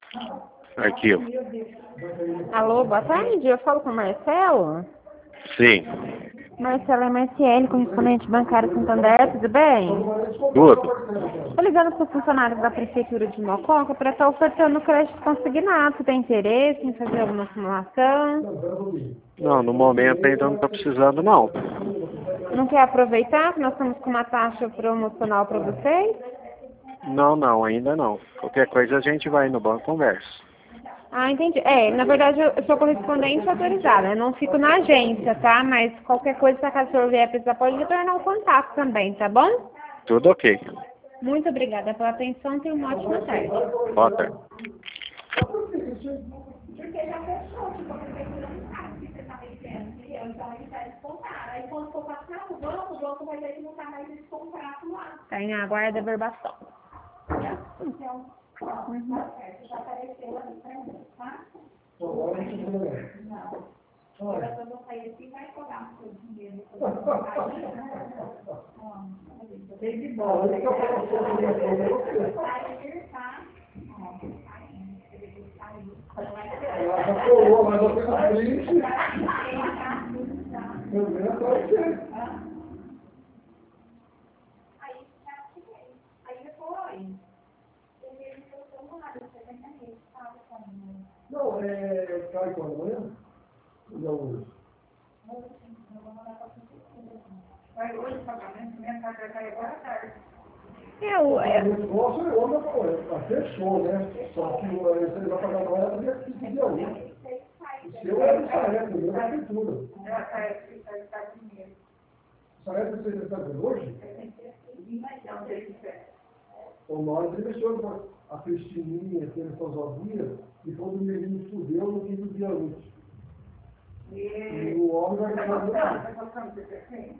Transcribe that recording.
Arquivo. Alô, boa tarde. Eu falo com o Marcelo. Sim. Marcelo MSL, correspondente bancário Santander, tudo bem? Tudo. Estou ligando para os funcionários da Prefeitura de Mococa para estar ofertando crédito consignado. Tem interesse em fazer alguma simulação? Não, no momento ainda não está precisando, não. Não quer aproveitar que nós estamos com uma taxa promocional para vocês? Não, ainda não. Qualquer coisa a gente vai no banco e conversa. Ah, entendi. Na verdade eu sou correspondente autorizada, eu não fico na agência, tá? Mas qualquer coisa, se acaso o senhor vier precisar, pode retornar o contato também, tá bom? Tudo ok. Muito obrigada pela atenção, tenha uma ótima tarde. Boa tarde. Tá em aguarda a verbação. Não, cai quando amanhã? Não, hoje. Vai hoje o pagamento, minha carta vai cair agora à tarde. O nosso é onda, fechou, né? Só que você vai pagar agora dia 15 de agosto. O seu é do Sarete, o meu é da Prefeitura. O Sarete você está fazendo hoje? O nós investimos a Cristininha, que eles são sozinhas, e quando o menino estudou no quinto dia útil. E o homem vai ganhar.